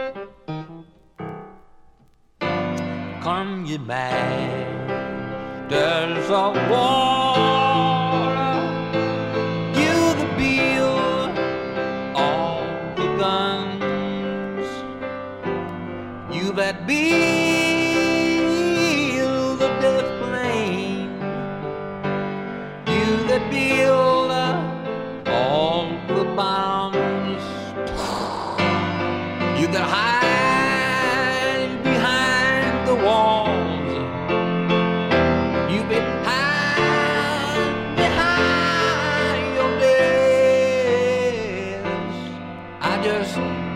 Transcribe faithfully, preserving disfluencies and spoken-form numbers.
Come ye masters of war, give the bill all the guns. You that build the death plane, you that build all the bombs, you that hide behind the walls, you be hide behind your desk. I just